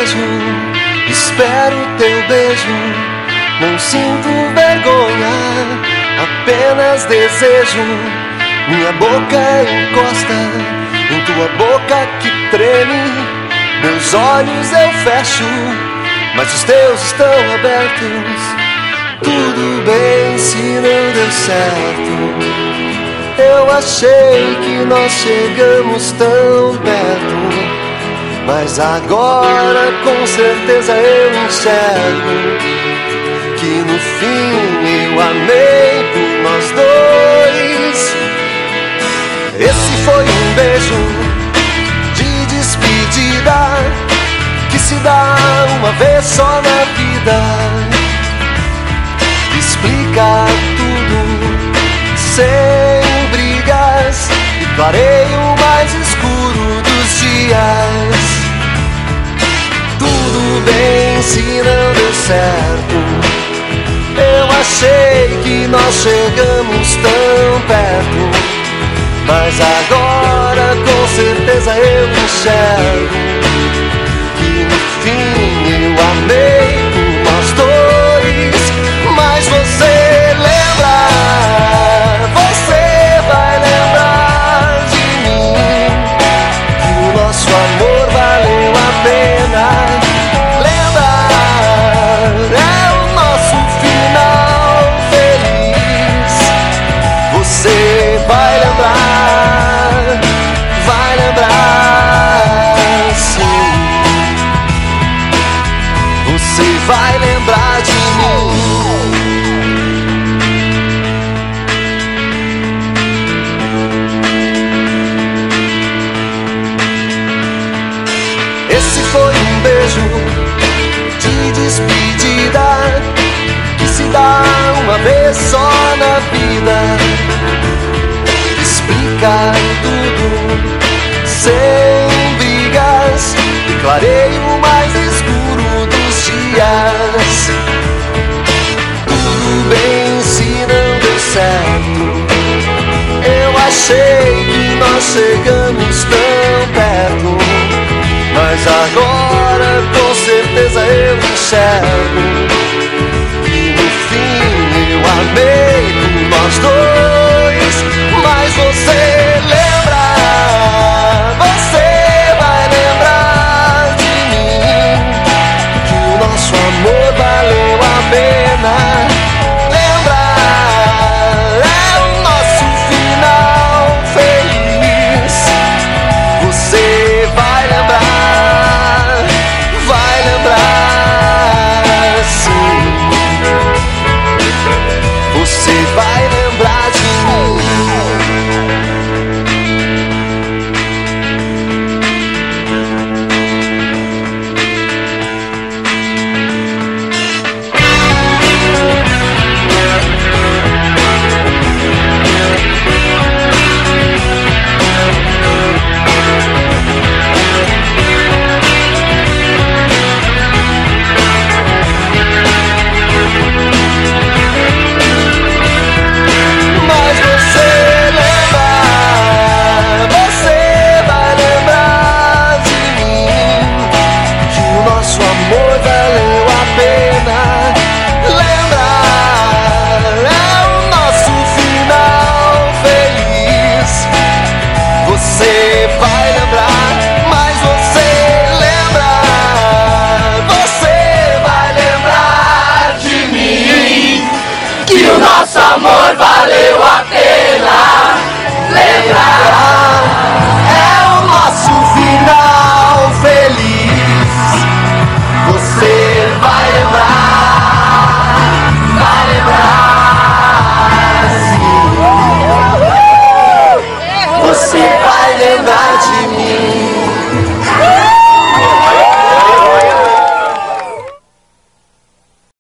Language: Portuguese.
desejo, espero teu beijo. Não sinto vergonha, apenas desejo. Minha boca encosta em tua boca que treme. Meus olhos eu fecho, mas os teus estão abertos. Tudo bem se não deu certo. Eu achei que nós chegamos tão perto, mas agora com certeza eu enxergo que no fim eu amei por nós dois. Esse foi um beijo de despedida que se dá uma vez só na vida. Explica tudo sem brigas e clareia o mais escuro dos dias. Tudo bem se não deu certo. Eu achei que nós chegamos tão perto, mas agora com certeza eu enxergo que no fim eu amei por nós dois. Mas você lembra, você vai lembrar de mim, que o nosso amor valeu a pena. Lembra, é o nosso final feliz. Você vai lembrar, sim. Você vai lembrar de mim. Esse foi um beijo de despedida que se dá uma vez só na vida. Explica tudo sem brigas e clareia o mais escuro dos dias. Tudo bem se não deu certo. Eu achei que nós chegamos tão perto, mas agora com certeza eu enxergo que no fim eu amei por nós dois. Mas você